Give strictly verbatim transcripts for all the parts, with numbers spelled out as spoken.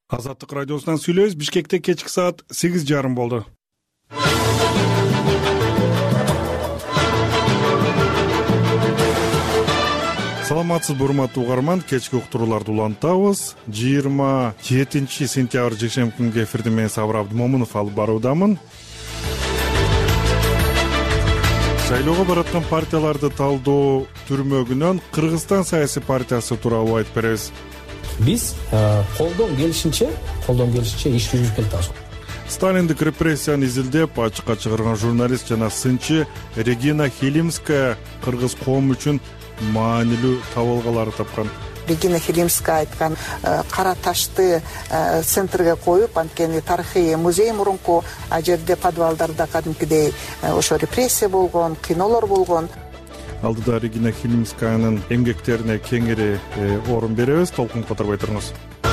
Азаттык радиосунан сүйлөйбүз. Бишкекте кечки саат сегиз жарым болду. Саламатсызбы, урматтуу угарман. Кечки уктурууларды улантабыз. жыйырма жетинчи сентябрь жекшемби күнгү эфирди мен Сабыр Абдымомунов алып баруудамын. Шайлоого бараткан партияларды талдоо түрмөгүнөн Кыргызстан саясий партиясы тууралуу айтып беребиз. Биз колдон келишинче, колдон келишинче иш жүргүзүп келатабыз. Сталиндик репрессияны изилдеп, ачыкка чыгарган журналист жана сынчы Регина Хилимская кыргыз коому үчүн маанилүү табылгаларды тапкан. Регина Хилимская айткан кара ташты центрге коюп, анткени тарыхый музей мурунку, а жерде подвалдарда кадимкидей ошо репрессия болгон, кыйноолор болгон. Алдыда Регина Хилимскаянын эмгектерине кеңири орун беребиз. Толкун которбой туруңуз.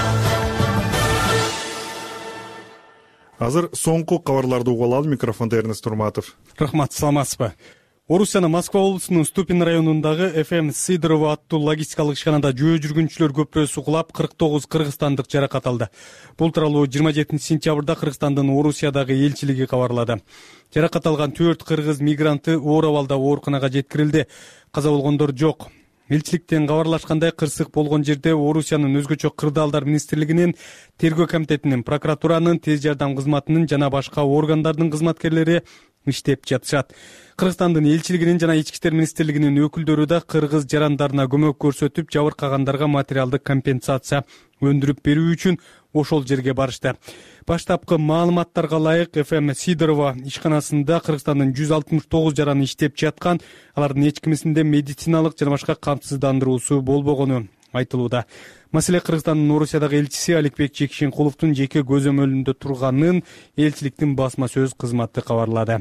Азыр соңку кабарларды угуп алалы. Микрофондо Эрнест Турматов. Рахмат, саламатсызбы. Орусиянын Москва облусунун Ступин районундагы эф эм Сидорова аттуу логистикалык ишканада жөө жүргүнчүлөр көпүрөсү кулап, кырк тогуз кыргызстандык жаракат алды. Бул тууралуу жыйырма жетинчи сентябрда Кыргызстандын Орусиядагы элчилиги кабарлады. Жаракат алган төрт кыргыз мигранты оор абалда ооруканага жеткирилди. Каза болгондор жок. Элчиликтен кабарлашкандай, кырсык болгон жерде Орусиянын өзгөчө кырдаалдар министрлигинин, тергөө комитетинин, прокуратуранын, тез жардам кызматынын жана башка органдардын кызматкерлери иштеп жатышат. Кыргызстандын элчилигинин жана ички иштер министрлигинин өкүлдөрү да кыргыз жарандарына көмөк көрсөтүп, жабыркагандарга материалдык компенсация өндүрүп берүү үчүн ошол жерге барышты. Баштапкы маалыматтарга ылайык, эф эм Сидорова ишканасында Кыргызстандын жүз алтымыш тогуз жараны иштеп жаткан, алардын эч кимисинде медициналык жана башка камсыздандыруусу болбогону айтылууда. Маселе Кыргызстандын Орусиядагы элчиси Аликбек Жекшенкуловдун жеке көзөмөлүндө турганын элчиликтин басма сөз кызматы кабарлады.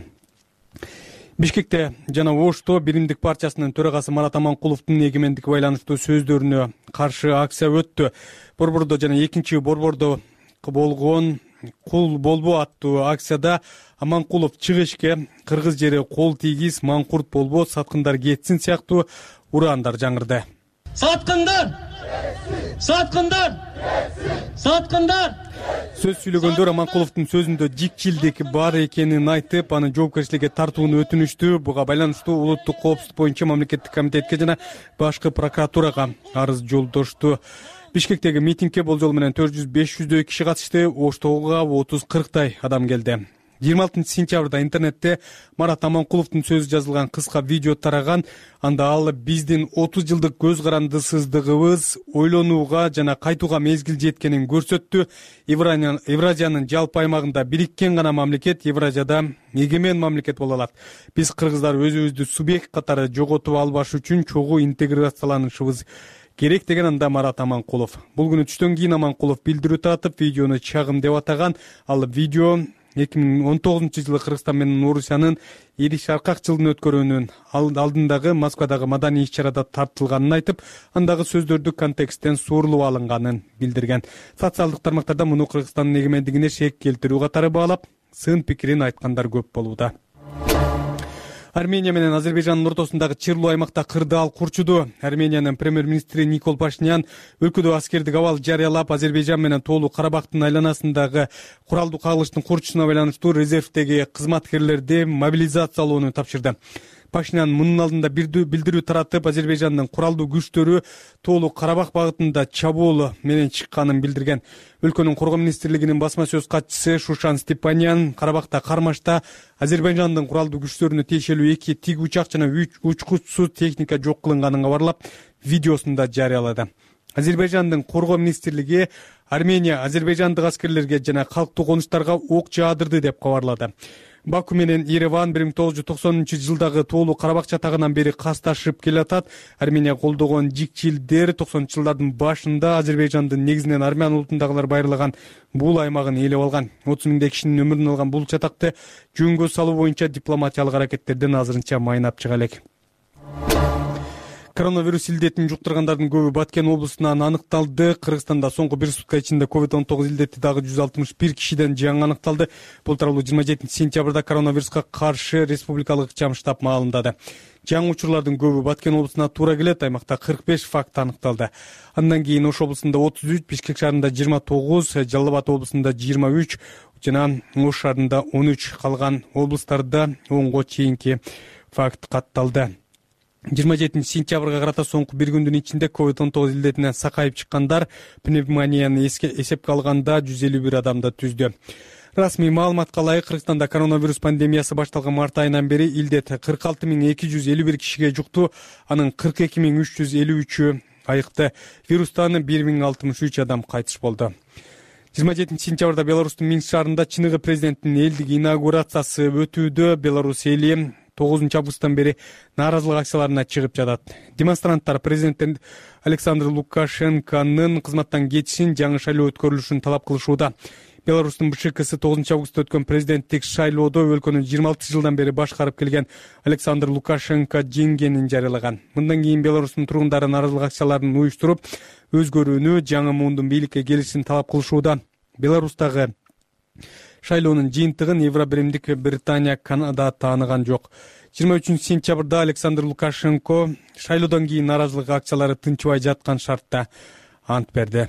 Бишкекте жана Ошто Биримдик партиясынын төрагасы Марат Аманкуловдун эгемендикке байланыштуу сөздөрүнө каршы акция өттү. Борбордо жана экинчи борбордо болгон кул болбо аттуу акцияда Аманкулов чыгышке кыргыз жери кол тийгиз, маңкурт болбо, саткындар кетсин сыяктуу ураандар жаңырды. Саткындар! Саткындар! Саткындар! Сөз сүйлөгөндөр Аманкуловдун сөзүндө жикчилдик бар экенин айтып, аны жоопкерчиликке тартууну өтүнүштү. Буга байланыштуу улуттук коопсуздук боюнча мамлекеттик комитетке жана башкы прокуратурага арыз жолдошту. Бишкектеги митингге болжол менен төрт жүз беш жүздөй киши катышты, Оштога отуз кырктай адам келди. жыйырма алтынчы сентябрда интернетте Марат Аманкуловдун сөзү жазылган кыска видео тараган. Анда ал биздин отуз жылдык көз карандысыздыгыбыз ойлонууга жана кайтууга мезгил жеткенин көрсөттү. Евразиянын жалпы аймагында бириккен гана мамлекет Евразияда эгемен мамлекет боло алат. Биз кыргыздар өзүбүздү субъект катары жоготуп албаш үчүн чогуу интеграцияланышыбыз керек деген анда Марат Аманкулов. Бул күнү түштөн кийин Аманкулов билдирүү таратып, видеону чагым деп атаган. Ал видео эки миң он тогузунчу жылы Кыргызстан менен Орусиянын ири шаркак жылдын өткөрүүнүн алдындагы Москвадагы маданий иш-чарада тартылганын айтып, андагы сөздөрдү контексттен суурулуп алынганын билдирген. Социалдык тармактарда муну Кыргызстандын эгемендигине шек келтирүү катары баалап, сын пикирин айткандар көп болууда. Армения менен Азербайжандын ортосундагы чырлуу аймакта кырдаал курчуду. Армениянын премьер-министри Никол Пашинян өлкөдө аскердик абал жарыялап, Азербайжан менен Тоолуу Карабактын айланасындагы куралдуу кагылыштын курчусуна байланыштуу резервдеги кызматкерлерди мобилизациялоону тапшырды. Пашинян мунун алдында билдирүү таратып, Азербайжандын куралдуу күчтөрү Тоолуу Карабак багытында чабуул менен чыкканын билдирген. Өлкөнүн коргоо министрлигинин басма сөз катчысы Шушан Степанян Карабакта кармашта Азербайжандын куралдуу күчтөрүнө тиешелүү эки тиг учак жана үч учкучсуз техника жок кылынганын кабарлап, видеосунда жарыялады. Азербайжандын коргоо министрлиги Армения азербайжандык аскерлерге жана калктуу конуштарга ок жаадырды деп кабарлады. Баку менен Ереван бир миң тогуз жүз токсонунчу жылдагы Тоолуу Карабак чатагынан бери касташып келатат. Армения колдогон жикчилдер токсонунчу жылдардын башында Азербайжандын негизинен армян улутундагылар байырлаган бул аймагын ээлеп алган. отуз миңдей кишинин өмүрүн алган бул чатакты жөнгө салуу боюнча дипломатиялык аракеттерден азырынча майнап чыга элек. Коронавирус илдетин жуктургандардын көбү Баткен облусунан аныкталды. Кыргызстанда соңку бир сутка ичинде ковид он тогуз илдети дагы жүз алтымыш бир кишиден жаңы аныкталды. Бул тууралуу жыйырма жетинчи сентябрда коронавируска каршы республикалык жам штаб маалымдады. Жаңы учурлардын көбү Баткен облусуна туура келет. Аймакта кырк беш факт аныкталды. Андан кийин Ош облусунда отуз үч, Бишкек шаарында жыйырма тогуз, Жалал Абад облусунда жыйырма үч жана Ош шаарында он үч, калган облустарда онго чейинки факт катталды. жыйырма жетинчи сентябрга карата соңку бир күндүн ичинде ковид он тогуз илдетинен сакайып чыккандар пневмонияны эсепке алганда жүз элүү бир адамды түздү. Расмий маалыматка ылайык Кыргызстанда коронавирус пандемиясы башталган март айынан бери илдет кырк алты миң эки жүз элүү бир кишиге жукту, анын кырк эки миң үч жүз элүү үчү айыкты. Вирустан бир миң алтымыш үч адам кайтыш болду. жыйырма жетинчи сентябрда Беларустун Минск шаарында чыныгы президенттин элдик инаугурациясы өтүүдө. Беларусь эли тогузунчу августтан бери нааразылык акцияларына чыгып жатат. Демонстранттар президент Александр Лукашенконун кызматтан кетишин, жаңы шайлоо өткөрүлүшүн талап кылышууда. Беларустун БШКсы тогузунчу августта өткөн президенттик шайлоодо өлкөнү жыйырма алты жылдан бери башкарып келген Александр Лукашенко жеңгенин жарыялаган. Мындан кийин Беларустун тургундары нааразылык акцияларын уюштуруп, өзгөрүүнү, жаңы муундун бийликке келишин талап кылышууда. Беларустагы шайлоонун жыйынтыгын Евробиримдик Британия, Канада тааныган жок. жыйырма үчүнчү сентябрда Александр Лукашенко шайлоодон кийин нааразылык акциялары тынчыбай жаткан шартта ант берди.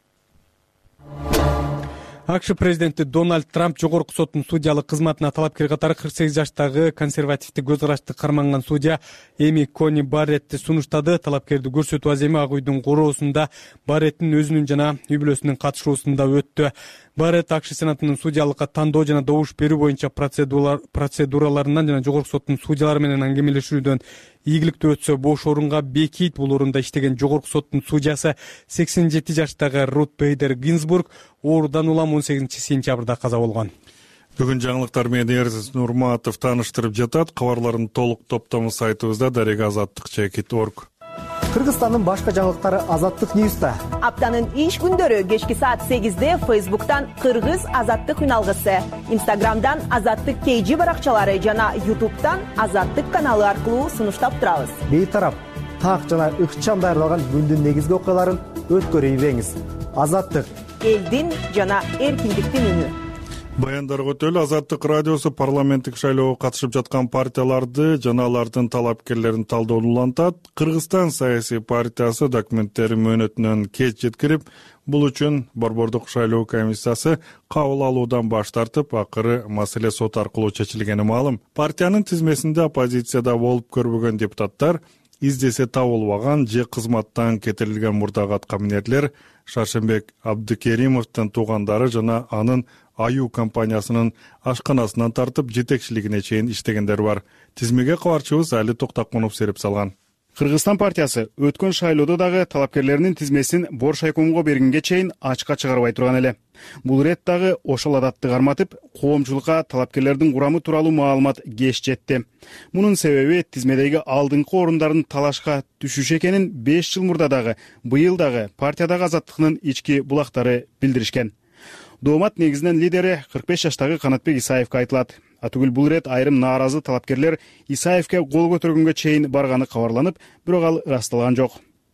АКШ президенти Дональд Трамп жогорку соттун судьялык кызматына талапкер катары кырк сегиз жаштагы консервативдик көз карашты карманган судья Эми Кони Барретти сунуштады. Талапкерди көрсөтүү аземи Ак үйдүн короосунда Барреттин өзүнүн жана үй бүлөсүнүн катышуусунда өттү. Барретт АКШ сенатынын судьялыкка тандоо жана добуш берүү боюнча процедураларынан жана жогорку соттун судьялары менен аңгемелешүүдөн ийгиликтүү өтсө бош орунга бекийт. Бул орунда иштеген жогорку соттун судьясы сексен жети жаштагы Рут Бейдер Гинзбург оорудан улам он сегизинчи сентябрда каза болгон. Бүгүн жаңылыктар менен Эрзис Нурматов тааныштырып жатат. Кабарлардын толук топтому сайтыбызда дарега азаттык чекит точка орг. Кыргызстандын башка жаңылыктары Азаттык Ньюста. Аптанын иш күндөрү кечки саат сегизде Фейсбуктан Кыргыз Азаттык үналгысы, Инстаграмдан Азаттык Кейжи баракчалары жана Ютубтан Азаттык каналы аркылуу сунуштап турабыз. Бейтарап, так жана ыкчам даярдалган күндүн негизги окуяларын өткөрүп ийбеңиз. Азаттык элдин жана эркиндиктин үнү. Баяндарга өтөлү Азаттык радиосу парламенттик шайлоого катышып жаткан партияларды жана алардын талапкерлерин талдоону улантат. Кыргызстан саясий партиясы документтери мөөнөтүнөн кеч жеткирип, бул үчүн Борбордук шайлоо комиссиясы кабыл алуудан баш тартып, акыры маселе сот аркылуу чечилгени маалым. Партиянын тизмесинде оппозицияда болуп көрбөгөн депутаттар, издесе табылбаган же кызматтан кетирилген мурдагы аткаминерлер Шаршембек Абдыкеримовдун туугандары жана анын Аю компаниясынын ашканасынан тартып жетекчилигине чейин иштегендер бар. Тизмеге кабарчыбыз Али Токтакунов серип салган. Кыргызстан партиясы өткөн шайлоодо дагы талапкерлеринин тизмесин Боршайкомго бергенге чейин ачыкка чыгарбай турган эле. Бул ирет дагы ошол адатты карматып, коомчулукка талапкерлердин курамы тууралуу маалымат кеч жетти. Мунун себеби тизмедеги алдыңкы орундардын талашка түшүшү экенин беш жыл мурда дагы, быйыл дагы партиядагы Азаттыктын ички булактары билдиришкен. Доомат негизинен лидери кырк беш жаштагы Канатбек Исаевке айтылат. Атүгүл бул ирет айрым нааразы талапкерлер Исаевке кол көтөргөнгө чейин барганы кабарланып, бирок ал ырасталган жок.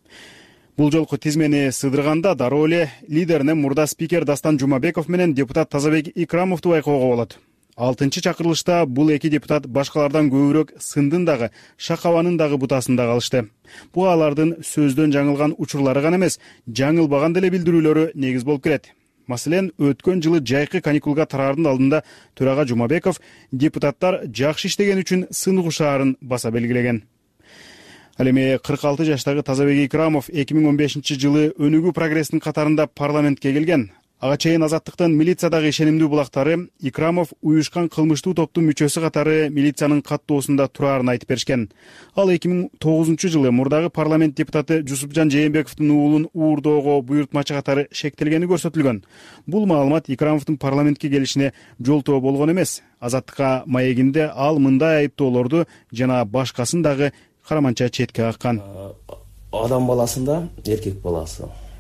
Бул жолку тизмени сыдырганда дароо эле лидерине мурда спикер Дастан Жумабеков менен депутат Тазабек Икрамовду байкоого болот. алтынчы чакырылышта бул эки депутат башкалардан көбүрөөк сындын дагы, шакабанын дагы бутасында калышты. Бул алардын сөздөн жаңылган учурлары гана эмес, жаңылбаган деле билдирүүлөрү негиз болуп келет. Маселен, өткөн жылы жайкы каникулга тараардын алдында төрага Жумабеков депутаттар жакшы иштеген үчүн сынык ушаарын баса белгилеген. Ал эми кырк алты жаштагы Тазабек Икрамов эки миң он бешинчи жылы өнүгүү прогресстин катарында парламентке келген. Ага чейин Азаттыктын милициядагы ишенимдүү булактары Икрамов уюшкан кылмыштуу топтун мүчөсү катары милициянын каттоосунда турарын айтып беришкен. Ал эки миң тогузунчу жылы мурдагы парламент депутаты Жусупжан Жээнбековдун уулун уурдоого буйрутмачы катары шектелгени көрсөтүлгөн. Бул маалымат Икрамовдун парламентке келишине жолтоо болгон эмес. Азаттыкка маегинде ал мындай айыптоолорду жана башкасын дагы караманча четке каккан. Адам баласында эркек баласы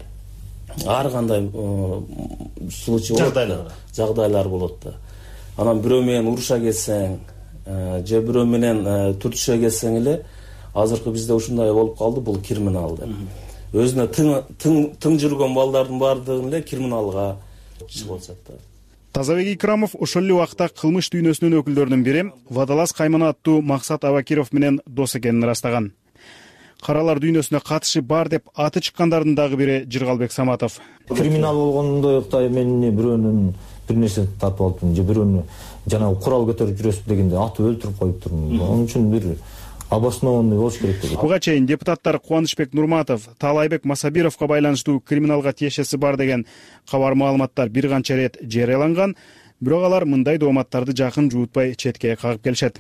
ар кандай случай болот, жагдайлар болот да. Анан бирөө менен уруша кетсең, же бирөө менен түртүшө кетсең эле, азыркы бизде ушундай болуп калды, бул криминал деп. Өзүнө тың тың жүргөн балдардын баардыгын эле криминалга чыгып атышат да. Тазабек Икрамов ошол эле убакта кылмыш дүйнөсүнүн өкүлдөрүнүн бири Вадалас каймана аттуу Максат Абакиров менен дос экенин ырастаган. Каралар дүйнөсүнө катышы бар деп аты чыккандардын дагы бири Жыргалбек Саматов. Криминал болгондо Кытай мен бирөөнүн бир нерсе тартып алыптырмын, же бирөөнү жанагы курал көтөрүп жүрөсүп дегенде атып өлтүрүп коюптурмун. Onun үчүн бир обоснованный болуш керек деп. Буга чейин депутаттар Кубанычбек Нурматов, Таалайбек Масабировго байланыштуу криминалга тиешеси бар деген кабар маалыматтар бир канча рет жарыяланган, бирок алар мындай дооматтарды жакын жуутпай четке кагып келишет.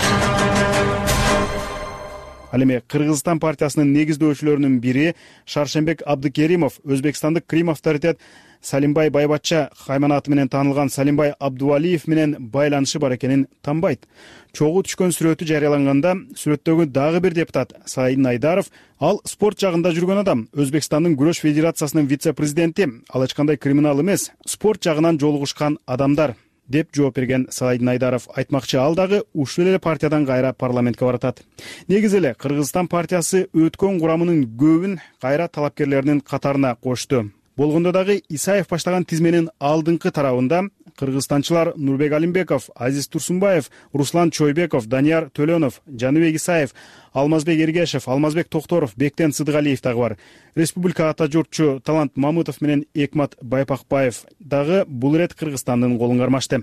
Ал эми Кыргызстан партиясынын негиздөөчүлөрүнүн бири Шаршембек Абдыкеримов Өзбекстандык Крим авторитет Салимбай Байбатча кайманаты менен таанылган Салимбай Абдувалиев менен байланышы бар экенин танбайт. Чогуу түшкөн сүрөтү жарыяланганда сүрөттөгү дагы бир депутат Сайын Айдаров, ал спорт жагында жүргөн адам, Өзбекстандын күрөш федерациясынын вице-президенти, ал эч кандай криминал эмес, спорт жагынан жолугушкан адамдар деп жооп берген Сайын Айдаров. Айтмакчы, ал дагы ушул эле партиядан кайра парламентке баратат. Негизи эле Кыргызстан партиясы өткөн курамынын көбүн кайра талапкерлеринин катарына кошту. Болгондо дагы Исаев баштаган тизменин алдыңкы тарабында кыргызстанчылар Нурбек Алимбеков, Азиз Турсунбаев, Руслан Чойбеков, Данияр Төлөнов, Жаныбек Исаев, Алмазбек Эргешев, Алмазбек Токторов, Бектен Сыдыгалиев дагы бар. Республика ата журтчу Талант Мамытов менен Экмат Байпакбаев дагы бул ирет Кыргызстандын колун кармашты.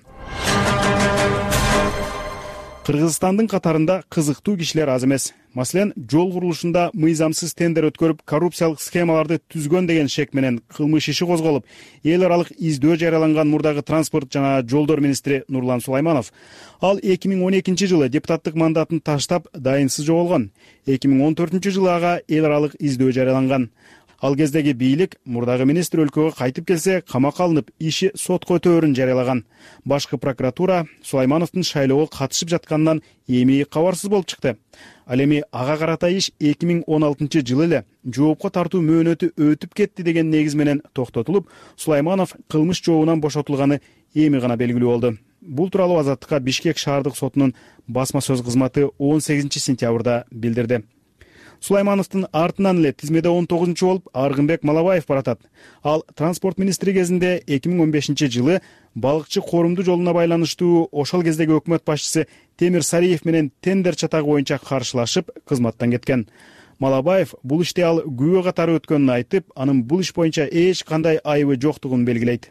Кыргызстандын катарында кызыктуу кишилер аз эмес. Маселен, жол курулушунда мыйзамсыз тендер өткөрүп, коррупциялык схемаларды түзгөн деген шек менен кылмыш иши козголуп, эл аралык издөө жарыяланган мурдагы транспорт жана жолдор министри Нурлан Сулайманов. Ал эки миң он экинчи жылы депутаттык мандатын таштап, дайынсыз жоголгон. эки миң он төртүнчү жылы ага эл аралык издөө жарыяланган. Ал кездеги бийлик мурдагы министр өлкөгө кайтып келсе, камакка алынып, иши сотко өтөөрүн жарыялаган. Башкы прокуратура Сулаймановдун шайлоого катышып жатканынан эми кабарсыз болуп чыкты. Ал эми ага карата иш эки миң он алтынчы жылы эле жоопко тартуу мөөнөтү өтүп кетти деген негиз менен токтотулуп, Сулайманов кылмыш жообунан бошотулганы эми гана белгилүү болду. Бул тууралуу Азаттыкка Бишкек шаардык сотунун басма сөз кызматы он сегизинчи сентябрда билдирди. Сулаймановдун артынан эле тизмеде он тогузунчу болуп Аргынбек Малабаев баратат. Ал транспорт министри кезинде эки миң он бешинчи жылы балыкчы корумду жолуна байланыштуу ошол кездеги өкмөт башчысы Темир Сариев менен тендер чатагы боюнча каршылашып, кызматтан кеткен. Малабаев бул иште ал күбө катары өткөнүн айтып, анын бул иш боюнча эч кандай айыбы жоктугун белгилейт.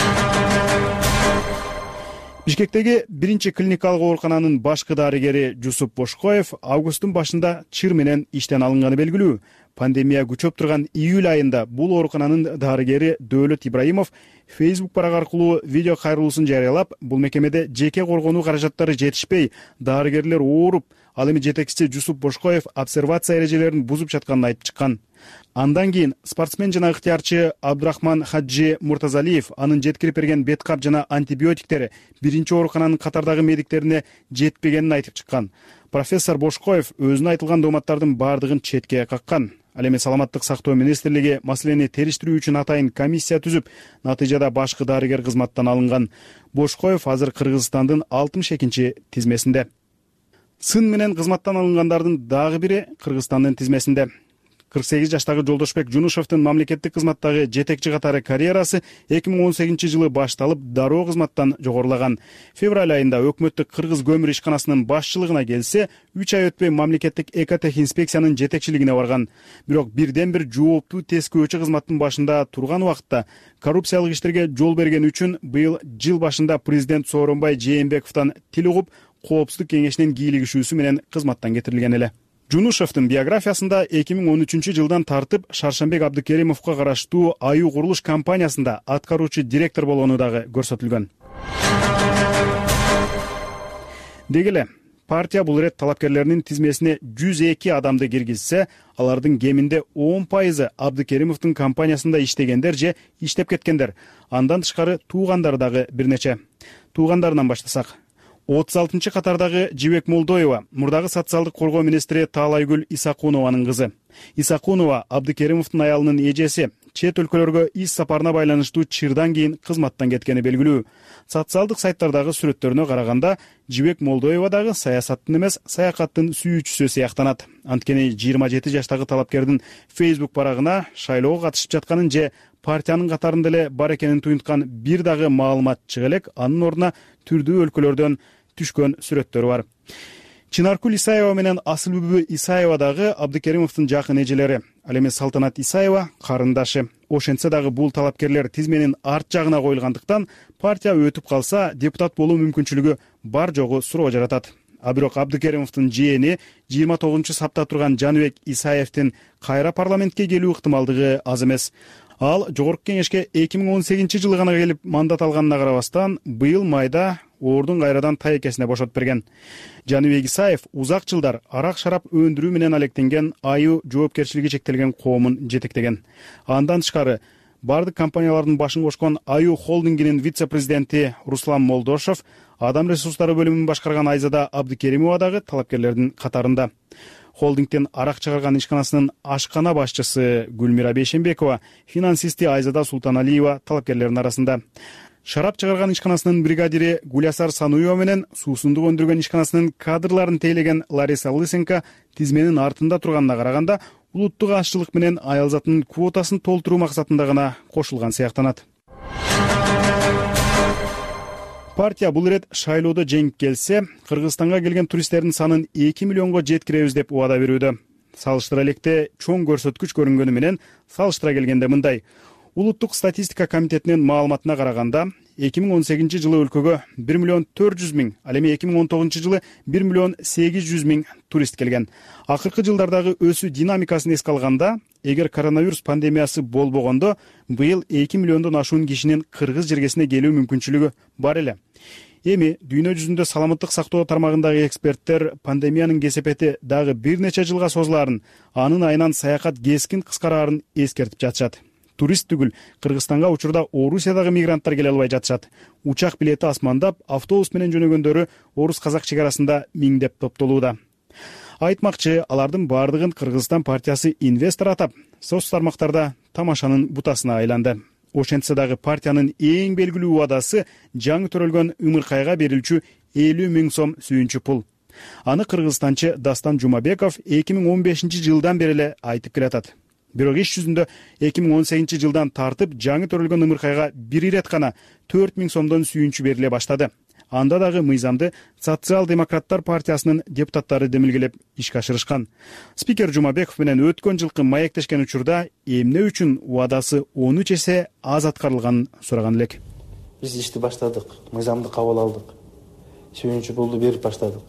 Бишкектеги биринчи клиникалык оорукананын башкы дарыгери Жусуп Бошкоев августтун башында чыр менен иштен алынганы белгилүү. Пандемия күчөп турган июль айында бул оорукананын дарыгери Дөөлөт Ибраимов Facebook барак аркылуу видео кайрылуусун жарыялап, бул мекемеде жеке коргонуу каражаттары жетишпей, дарыгерлер ооруп, ал эми жетекчиси Жусуп Бошкоев обсервация эрежелерин бузуп жатканын айтып чыккан. Андан кийин спортсмен жана ыктыярчы Абдрахман Хаджи Муртазалиев анын жеткирип берген беткап жана антибиотиктери биринчи оорукананын катардагы медиктерине жетпегенин айтып чыккан. Профессор Бошкоев өзүнө айтылган дооматтардын баардыгын четке каккан. Ал эми саламаттык сактоо министрлиги маселени териштирүү үчүн атайын комиссия түзүп, натыйжада башкы дарыгер кызматтан алынган. Бошкоев азыр Кыргызстандын алтымыш экинчи тизмесинде. Сын менен кызматтан алынгандардын дагы бири Кыргызстандын тизмесинде. кырк сегиз жаштагы Жолдошбек Жунушевдун мамлекеттик кызматтагы жетекчи катары карьерасы эки миң он сегизинчи жылы башталып, дароо кызматтан жогорулаган. Февраль айында өкмөттүк Кыргыз көмүр ишканасынын башчылыгына келсе, үч ай өтпөй мамлекеттик экотех инспекциянын жетекчилигине барган. Бирок бирден бир жооптуу тескөөчү кызматтын башында турган убакытта коррупциялык иштерге жол берген үчүн быйыл жыл башында президент Сооронбай Жээнбековдон тил угуп, коопсуздук кеңешинин кийлигишүүсү менен кызматтан кетирилген эле. Жунушевдун биографиясында эки миң он үчүнчү жылдан тартып Шаршембек Абдыкеримовго караштуу Аю курулуш компаниясында аткаруучу директор болгону дагы көрсөтүлгөн. Деги эле партия бул ирет талапкерлеринин тизмесине жүз эки адамды киргизсе, алардын кеминде он пайызы Абдыкеримовдун компаниясында иштегендер же иштеп кеткендер. Андан тышкары туугандары дагы бир нече. Туугандарынан баштасак, отуз алтынчы катардагы Жибек Молдоева, мурдагы социалдык коргоо министри Таалайгүл Исакунованын кызы. Исакунова Абдыкеримовдун аялынын эжеси, чет өлкөлөргө иш сапарына байланыштуу чырдан кийин кызматтан кеткени белгилүү. Социалдык сайттардагы сүрөттөрүнө караганда Жибек Молдоева дагы саясаттын эмес, саякаттын сүйүүчүсү сыяктанат. Анткени жыйырма жети жаштагы талапкердин Facebook барагына шайлоого катышып жатканын же партиянын катарында эле бар экенин туюнткан бир дагы маалымат чыга элек, анын ордуна түрдүү өлкөлөрдөн түшкөн сүрөттөр бар. Чынаркүл Исаева менен Асылбүбү Исаева дагы Абдыкеримовдун жакын эжелери. Ал эми Салтанат Исаева карындашы. Ошентсе дагы бул талапкерлер тизменин арт жагына коюлгандыктан партия өтүп калса депутат болуу мүмкүнчүлүгү бар жогу суроо жаратат. А бирок Абдыкеримовдун жээни жыйырма тогузунчу сапта турган Жаныбек Исаевдин кайра парламентке келүү ыктымалдыгы аз эмес. Ал жогорку кеңешке эки миң он сегизинчи жылы гана келип мандат алганына карабастан, быйыл майда ордун кайрадан тайекесине бошотуп берген. Жаныбек Исаев узак жылдар арак-шарап өндүрүү менен алектенген Аю жоопкерчилиги чектелген коомун жетектеген. Андан тышкары бардык компаниялардын башын кошкон Аю холдингинин вице-президенти Руслан Молдошов, адам ресурстары бөлүмүн башкарган Айзада Абдыкеримова дагы талапкерлердин катарында. Холдингден арак чыгарган ишканасынын ашкана башчысы Гүлмира Бейшенбекова, финансисти Айзада Султаналиева талапкерлердин арасында. Шарап чыгарган ишканасынын бригадири Гулясар Сануева менен суусундук өндүргөн ишканасынын кадрларын тейлеген Лариса Лысенко тизменин артында турганына караганда, улуттук ашчылык менен аял затынын квотасын толтуруу максатында гана кошулган сыяктанат. Партия бул ирет шайлоодо жеңип келсе, Кыргызстанга келген туристтердин санын эки миллионго жеткиребиз деп убада берүүдө. Салыштыра электе чоң көрсөткүч көрүнгөнү менен салыштыра келгенде мындай. Улуттук статистика комитетинин маалыматына караганда, эки миң он сегизинчи жылы өлкөгө бир миллион төрт жүз миң, ал эми эки миң он тогузунчу жылы бир миллион сегиз жүз миң турист келген. Акыркы жылдардагы өсүү динамикасын эске алганда, эгер коронавирус пандемиясы болбогондо, быйыл эки миллиондон ашуун кишинин кыргыз жергесине келүү мүмкүнчүлүгү бар эле. Эми дүйнө жүзүндө саламаттык сактоо тармагындагы эксперттер пандемиянын кесепети дагы бир нече жылга созулаарын, анын айынан саякат кескин кыскараарын эскертип жатышат. Турист түгүл, Кыргызстанга учурда Орусиядагы мигранттар келе албай жатышат. Учак билети асмандап, автобус менен жөнөгөндөрү орус-казак чек арасында миңдеп топтолууда. Айтмакчы, алардын бардыгын Кыргызстан партиясы инвестор атап, соц тармактарда тамашанын бутасына айланды. Ошентсе дагы партиянын эң белгилүү убадасы жаңы төрөлгөн ымыркайга берилчү элүү миң сом сүйүнчү пул. Аны кыргызстанчы Дастан Жумабеков эки миң он бешинчи жылдан бери эле айтып келатат. Бирок иш жүзүндө эки миң он сегизинчи жылдан тартып жаңы төрөлгөн ымыркайга бир ирет гана төрт миң сомдон сүйүнчү бериле баштады. Анда дагы мыйзамды Социал-демократтар партиясынын депутаттары демилгелеп ишке ашырышкан. Спикер Жумабеков менен өткөн жылкы маектешкен учурда эмне үчүн убадасы он үч эсе аз аткарылганын сураган элек. Биз ишти баштадык, мыйзамды кабыл алдык. Сүйүнчү пулду берип баштадык.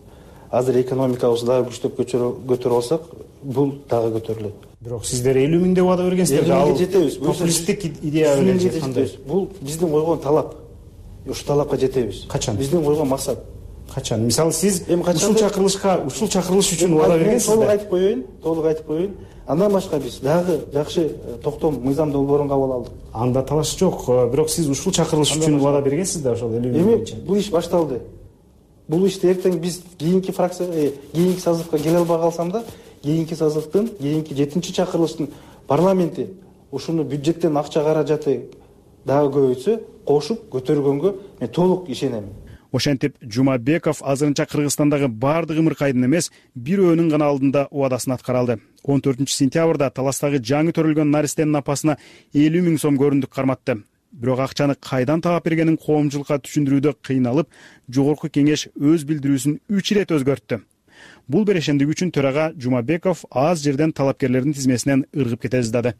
Азыр экономикабызды дагы күчтөп көтөрүп алсак, бул дагы көтөрүлөт. Бирок сиздер элүү миңде убада бергенсиздер, ал популисттик идея менен жеткандай. Бул биздин койгон талап. Ушу талапка жетебиз. Качан? Биздин койгон максат. Качан? Мисалы сиз ушул чакырылышка, ушул чакырылыш үчүн убада бергенсизби? Толук айтып коеюн, толук айтып коеюн. Андан башка биз дагы жакшы токтом мыйзам долбоорун кабыл алдык. Анда талаш жок, бирок сиз ушул чакырылыш үчүн убада бергенсиз да ошол элүү миң үчүн. Бул иш башталды. Бул ишти эртең биз кийинки фракция, кийинки созывга келе албай калсам да, кийинки созывдын, кийинки жетинчи чакырылыштын парламенти ушуну бюджеттен акча каражаты дагы көбөйтсө, кошуп көтөргөнгө мен толук ишенем. Ошентип Жумабеков азырынча Кыргызстандагы бардык ымыркайдын эмес, бирөөнүн гана алдында убадасын аткара алды. он төртүнчү сентябрда Таластагы жаңы төрөлгөн наристенин апасына элүү миң сом көрүндүк карматты. Бирок акчаны кайдан таап бергенин коомчулукка түшүндүрүүдө кыйналып, жогорку кеңеш өз билдирүүсүн үч ирет өзгөрттү. Бул берешендик үчүн төрага Жумабеков аз жерден талапкерлердин тизмесинен ыргып кете ыздады.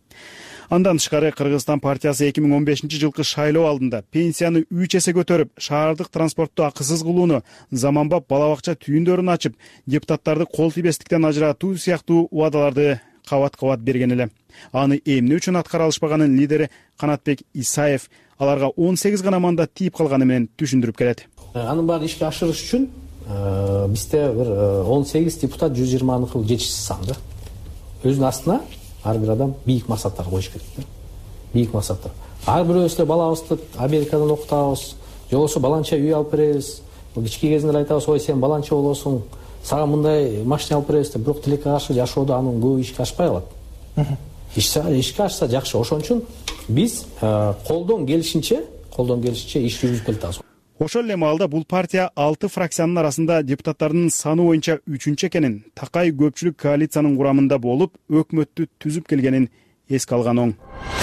Андан тышкары Кыргызстан партиясы эки миң он бешинчи жылкы шайлоо алдында пенсияны үч эсе көтөрүп, шаардык транспортту акысыз кылууну, заманбап бала бакча түйүндөрүн ачып, депутаттарды кол тийбестиктен ажыратуу сыяктуу убадаларды кабат-кабат берген эле. Аны эмне үчүн аткара алышпаганын лидери Канатбек Исаев аларга он сегиз гана мандат тийип калганы менен түшүндүрүп келет. Анын баары ишке ашырыш үчүн бизде бир он сегиз депутат жүз жыйырманын жетишчиси санды. Өзүнүн астына ар бир адам бийик максаттар коюш керек. Бийик максаттар. Ар бирөөбүз балабызды Америкадан окутабыз, же болбосо баланча үй алып беребиз. Кички кезинде айтабыз, ой сен баланча болосуң, сага мындай машина алып беребиз деп, бирок тилекке каршы жашоодо анын көбү ишке ашпай калат. ишке ашса жакшы. Ошон үчүн биз колдон келишинче колдон келишинче иш жүргүзүп келатабыз. Ошол эле маалда бул партия алты фракциянын арасында депутаттардын саны боюнча үчүнчү экенин, такай көпчүлүк коалициянын курамында болуп, өкмөттү түзүп келгенин эске алган оң.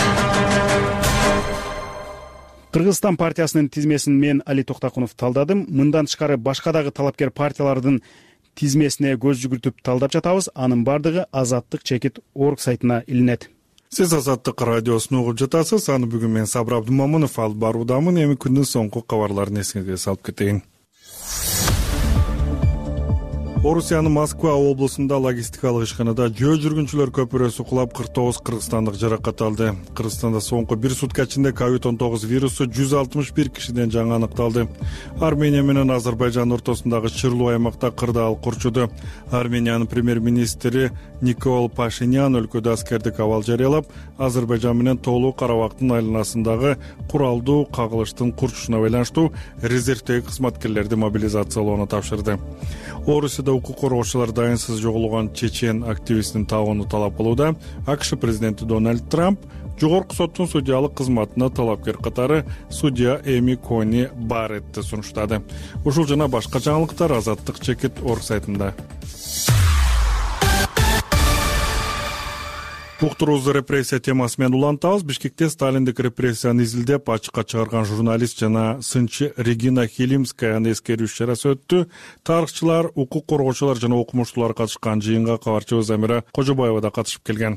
Кыргызстан партиясынын тизмесин мен Али Токтакунов талдадым. Мындан тышкары башка дагы талапкер партиялардын тизмесине көз жүгүртүп талдап жатабыз. Анын бардыгы Азаттык чекит орг сайтына илинет. Сиз Азаттык радиосун угуп жатасыз. Аны бүгүн мен Сабыр Абдумамунов алып баруудамын. Эми күндүн соңку кабарларын эсиңизге салып кетейин. Орусиянын Москва облусунда логистикалык ишканада жөө жүргүнчүлөр көпүрөсү кулап кырк тогуз кыргызстандык жаракат алды. Кыргызстанда соңку бир сутка ичинде ковид он тогуз вирусу жүз алтымыш бир кишиден жаңы аныкталды. Армения менен Азербайжан ортосундагы чырлуу аймакта кырдаал курчуду. Армениянын премьер-министри Никол Пашинян өлкөдө аскердик абал жарыялап, Азербайжан менен Тоолуу Карабактын айланасындагы куралдуу кагылыштын курчушуна байланыштуу резервдеги кызматкерлерди мобилизациялоону тапшырды. Орусияда укук коргоочулар дайынсыз жоголгон чечен активистин табууну талап кылууда. АКШ президенти Дональд Трамп жогорку соттун судьялык кызматына талапкер катары судья Эми Кони Барретти сунуштады. Ушул жана башка жаңылыктар Азаттык чекит орг сайтында. Уктуруубузду репрессия темасы менен улантабыз. Бишкекте сталиндик репрессияны изилдеп ачыкка чыгарган журналист жана сынчы Регина Хилимскаянын эскерүү иш-чарасы өттү. Тарыхчылар, укук коргоочулар жана окумуштуулар катышкан жыйынга кабарчыбыз Замира Кожобаева да катышып келген.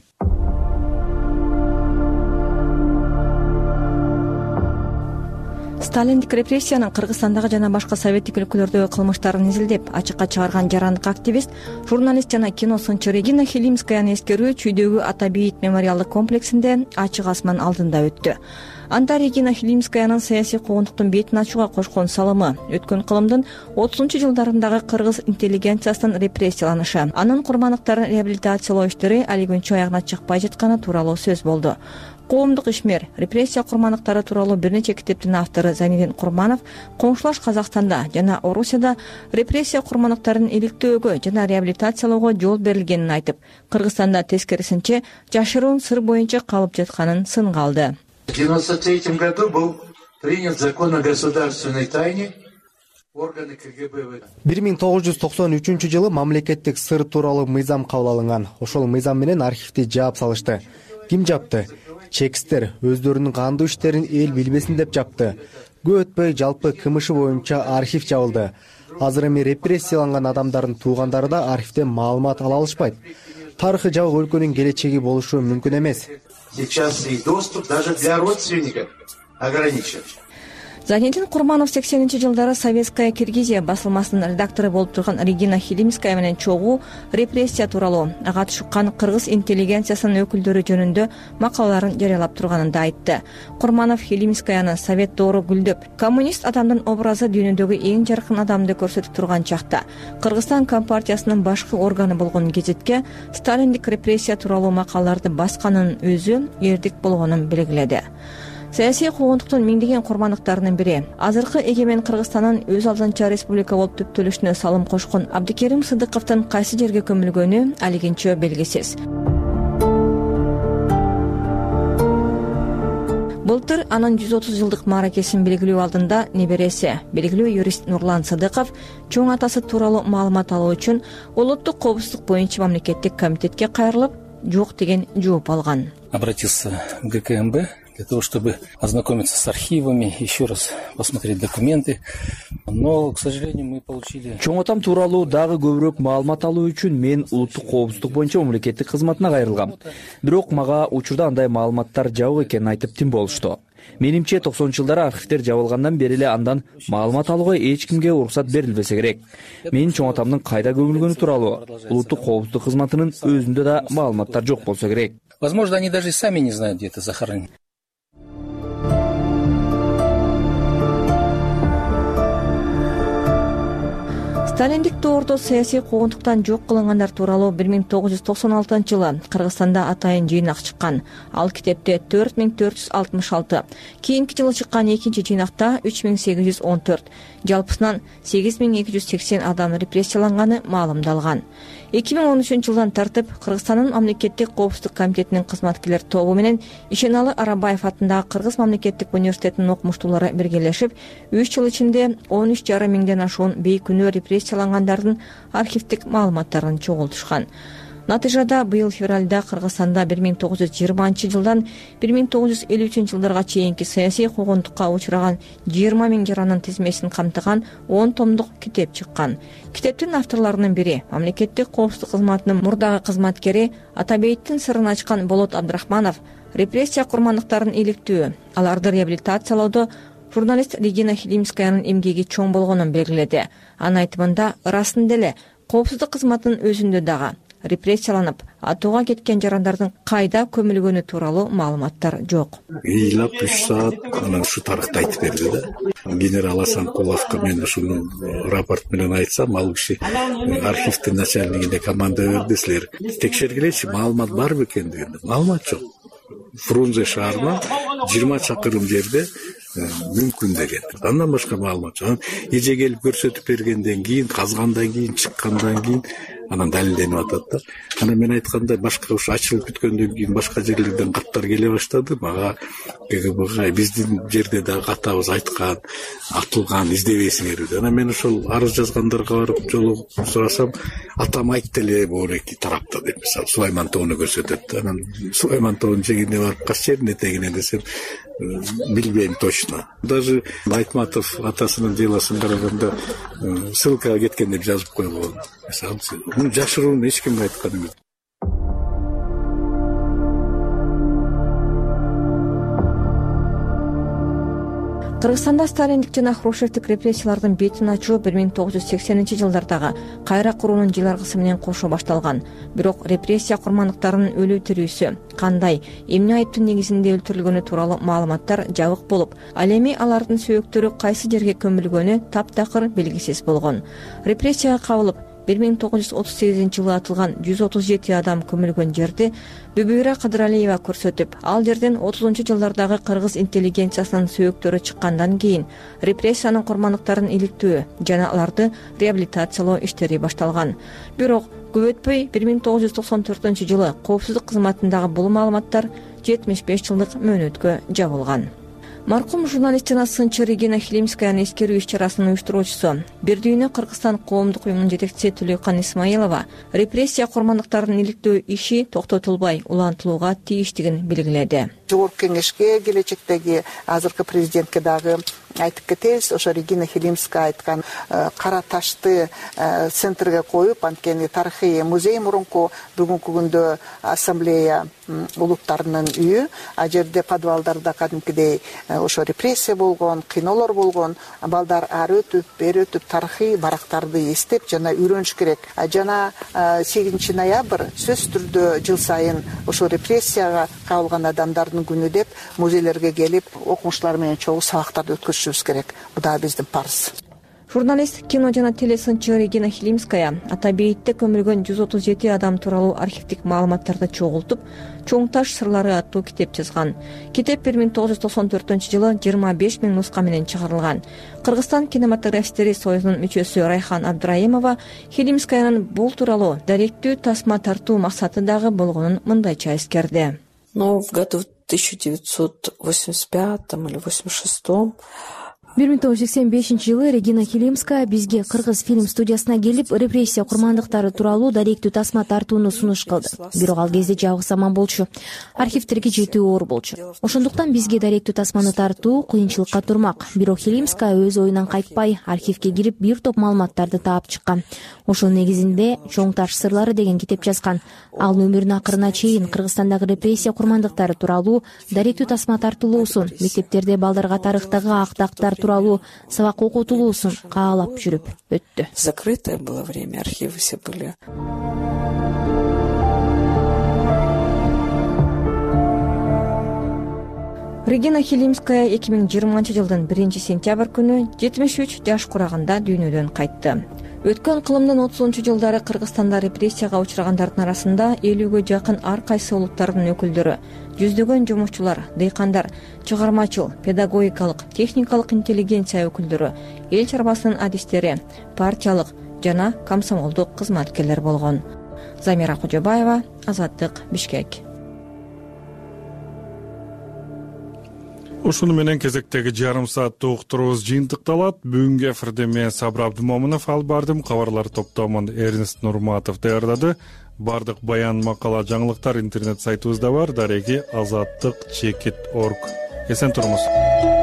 Сталиндик репрессиянын Кыргызстандагы жана башка советтик өлкөлөрдөгү кылмыштарын изилдеп ачыкка чыгарган жарандык активист, журналист жана кино сынчы Регина Хилимскаянын эскерүү Чүйдөгү Ата Бейит мемориалдык комплексинде ачык асман алдында өттү. Анда Регина Хилимскаянын саясий куугунтуктун бетин ачууга кошкон салымы, өткөн кылымдын отузунчу жылдарындагы кыргыз интеллигенциясынын репрессияланышы, анын курмандыктарын реабилитациялоо иштери али күнчө аягына чыкпай жатканы тууралуу сөз болду. Коомдук ишмер, репрессия курмандыктары тууралуу бир нече китептин автору Зайнидин Курманов коңшулаш Казакстанда жана Орусияда репрессия курмандыктарын иликтөөгө жана реабилитациялоого жол берилгенин айтып, Кыргызстанда тескерисинче жашыруун сыр боюнча калып жатканын сынга алды. В девяносто третьем году был принят закон о государственной тайне. бир миң тогуз жүз токсон үчүнчү жылы мамлекеттик сыр тууралуу мыйзам кабыл алынган. Ошол мыйзам менен архивди жаап салышты. Ким жапты? Чекистер өздөрүнүн кандуу иштерин эл билбесин деп жапты. Көп өтпөй жалпы кмш боюнча архив жабылды. Азыр эми репрессияланган адамдардын туугандары да архивден маалымат ала алышпайт. Тарыхы жабык өлкөнүн келечеги болушу мүмкүн эмес. Сейчас и доступ даже для родственников ограничен. Зайнидин Курманов сексенинчи жылдары Советская Киргизия басылмасынын редактору болуп турган Регина Хилимская менен чогуу репрессия тууралуу ага түшкөн кыргыз интеллигенциясынын өкүлдөрү жөнүндө макалаларын жарыялап турганын да айтты. Курманов Хилимскаяны совет доору гүлдөп, коммунист адамдын образы дүйнөдөгү эң жаркын адамды көрсөтүп турган чакта Кыргызстан компартиясынын башкы органы болгон гезитке сталиндик репрессия тууралуу макалаларды басканын өзү эрдик болгонун белгиледи. Саясий куугунтуктун миңдеген курмандыктарынын бири, азыркы эгемен Кыргызстандын өз алдынча республика болуп түптөлүшүнө салым кошкон Абдикерим Сыдыковдун кайсы жерге көмүлгөнү алигинчө белгисиз. Былтыр анын жүз отуз жылдык мааракесин белгилөө алдында небереси, белгилүү юрист Нурлан Сыдыков чоң атасы тууралуу маалымат алуу үчүн Улуттук коопсуздук боюнча мамлекеттик комитетке кайрылып, жок деген жооп алган. Обратился в ГКМБ для того, чтобы ознакомиться с архивами, еще раз посмотреть документы. Но, к сожалению, мы получили... Чоң атам тууралуу дагы көбүрөөк маалымат алуу үчүн мен улуттук коопсуздук боюнча мамлекеттик кызматына кайрылгам. Бирок мага учурда андай маалыматтар жабык экенин айтып тим болушту. Менимче токсонунчу жылдары архивдер жабылгандан бери эле андан маалымат алууга эч кимге уруксат берилбесе керек. Менин чоң атамдын кайда көмүлгөнү тууралуу улуттук коопсуздук кызматынын өзүндө да маалыматтар жок болсо керек. Возможно, они даже сами не знают, где это захоронено. сталиндик доордо саясий куугунтуктан жок кылынгандар тууралуу бир миң тогуз жүз токсон алтынчы жылы Кыргызстанда атайын жыйнак чыккан. Ал китепте төрт миң төрт жүз алтымыш алты, кийинки жылы чыккан экинчи жыйнакта үч миң сегиз жүз он төрт, жалпысынан сегиз миң эки жүз сексен адам репрессияланганы маалымдалган. эки миң он үчүнчү жылдан тартып Кыргызстандын мамлекеттик коопсуздук комитетинин кызматкерлер тобу менен Ишеналы Арабаев атындагы Кыргыз мамлекеттик университетинин окумуштуулары биргелешип, үч жыл ичинде он үч жарым миңден ашуун бейкүнөө репрессиялангандардын архивдик маалыматтарын чогултушкан. Натыйжада быйыл февралда Кыргызстанда бир миң тогуз жүз жыйырманчы жылдан бир миң тогуз жүз элүү үчүнчү жылдарга чейинки саясий куугунтукка учураган жыйырма миң жаранын тизмесин камтыган он томдук китеп чыккан. Китептин авторлорунун бири мамлекеттик коопсуздук кызматынын мурдагы кызматкери Атабейиттин сырын ачкан Болот Абдрахманов репрессия курмандыктарын иликтөө, аларды реабилитациялоодо журналист Регина Хилимскаянын эмгеги чоң болгонун белгиледи. Анын айтымында ырасында эле коопсуздук кызматынын өзүндө дагы репрессияланып, атууга кеткен жарандардын кайда көмүлгөнү тууралуу маалыматтар жок. ыйлап үч саат анан ушу тарыхты айтып берди да. Генерал Асанкуловго мен ушуну рапорт менен айтсам, ал киши архивдин начальнигине команда берди, силер текшергилечи, маалымат барбы экен дегенде. Маалымат жок. Фрунзе шаарынан жыйырма чакырым жерде мүмкүн деген. Андан башка маалымат жок. Эже келип көрсөтүп бергенден кийин, казгандан кийин, чыккандан кийин анан далилденип атат да. Анан мен айткандай башка ушу ачылып бүткөндөн кийин башка жерлерден каттар келе баштады. Мага КГБга биздин жерде да катабыз айткан, атылган, издебейсиңер деп. Анан мен ошол арыз жазгандарга барып жолугуп сурасам, атам айтты эле бул эки тарапта деп, мисалы Сулайман тоону көрсөтөт. Анан Сулайман тоонун жегине барып кайсы жердин этегине десем, билбейм точно. Даже Айтматов атасынын делосун караганда ссылкага кеткен деп жазып койгон. Мисалы, муну жашырууну эч кимге айткан эмес. Кыргызстанда сталиндик жана хрущевдик репрессиялардын бетин ачуу бир миң тогуз жүз сексенинчи жылдардагы кайра куруунун жыларгысы менен кошо башталган. Бирок репрессия курмандыктарынын өлүү тирүүсү, кандай, эмне айыптын негизинде өлтүрүлгөнү тууралуу маалыматтар жабык болуп, ал эми алардын сөөктөрү кайсы жерге көмүлгөнү таптакыр белгисиз болгон. Репрессияга кабылып бир миң тогуз жүз отуз сегизинчи жылы атылган жүз отуз жети адам көмүлгөн жерди Бүбүйра Кыдыралиева көрсөтүп, ал жерден отузунчу жылдардагы кыргыз интеллигенциясынын сөөктөрү чыккандан кийин репрессиянын курмандыктарын иликтөө жана аларды реабилитациялоо иштери башталган. Бирок көп өтпөй бир миң тогуз жүз токсон төртүнчү жылы коопсуздук кызматындагы бул маалыматтар жетимиш беш жылдык мөөнөткө жабылган. Маркум журналист жана сынчы Регина Хилимскаянын эскерүү иш-чарасынын уюштуруучусу, Бир дүйнө Кыргызстан коомдук уюмунун жетекчиси Төлөкан Исмаилова репрессия курмандыктарын иликтөө иши токтотулбай улантылууга тийиштигин белгиледи. Жогорку кеңешке, келечектеги азыркы президентке дагы айтып кетебиз. Ошо Регина Хилимская айткан кара ташты центрге коюп, анткени тарыхый музей мурунку бүгүнкү күндө ассамблея улуттарынын үйү, а жерде подвалдарда кадимкидей ошо репрессия болгон, кыйноолор болгон, балдар ары өтүп, бери өтүп тарыхый барактарды эстеп жана үйрөнүш керек. Жана сегизинчи ноябрь сөзсүз түрдө жыл сайын ошо репрессияга кабылган адамдардын күнү деп музейлерге келип, окумуштуулар менен чогуу сабактарды өткөзүшүбүз керек. Бу да биздин парыз. Журналист, кино жана телесынчы Регина Хилимская Атабейитте көмүлгөн жүз отуз жети адам тууралуу архивдик маалыматтарды чогултуп, Чоң таш сырлары аттуу китеп жазган. Китеп бир миң тогуз жүз токсон төртүнчү жылы жыйырма беш миң нуска менен чыгарылган. Кыргызстан кинематографисттери союзунун мүчөсү Райхан Абдраимова Хилимскаянын бул тууралуу даректүү тасма тартуу максаты дагы болгонун мындайча эскерди. Но в году тысяча девятьсот восемьдесят пятом или восемьдесят шестом бир миң тогуз жүз сексен бешинчи жылы Регина Хилимская бизге Кыргыз фильм студиясына келип, репрессия курмандыктары тууралуу даректүү тасма тартууну сунуш кылды. Бирок ал кезде жабык заман болчу. Архивтерге жетүү оор болчу. Ошондуктан бизге даректүү тасманы тартуу кыйынчылыкка турмак. Бирок Хилимская өз оюнан кайтпай, архивге кирип бир топ маалыматтарды таап чыккан. Ошонун негизинде Чоң таш сырлары деген китеп жазган. Ал өмүрүнүн акырына чейин Кыргызстандагы репрессия курмандыктары тууралуу даректүү тасма тартылуусун, мектептерде балдарга тарыхтагы актактар тууралуу сабак окутулуусун каалап жүрүп өттү. Закрытое было время, архивы все были. Регина Хилимская эки миң жыйырманчы жылдын биринчи сентябрь күнү жетимиш үч жаш курагында дүйнөдөн кайтты. өткөн кылымдын отузунчу жылдары Кыргызстанда репрессияга учурагандардын арасында элүүгө жакын ар кайсы улуттардын өкүлдөрү, жүздөгөн жумушчулар, дыйкандар, чыгармачыл, педагогикалык, техникалык интеллигенция өкүлдөрү, эл чарбасынын адистери, партиялык жана комсомолдук кызматкерлер болгон. Замира Кожобаева, Азаттык, Бишкек. Ушуну менен кезектеги жарым сааттык уктуруубуз жыйынтыкталат. Бүгүнкү эфирде мен Сабыр Абдымомунов алып бардым. Кабарлар топтомун Эрнест Нурматов даярдады. Бардык баян, макала, жаңылыктар интернет сайтыбызда бар. Дареги азаттык чекит точка орг. Эсен туруңуз.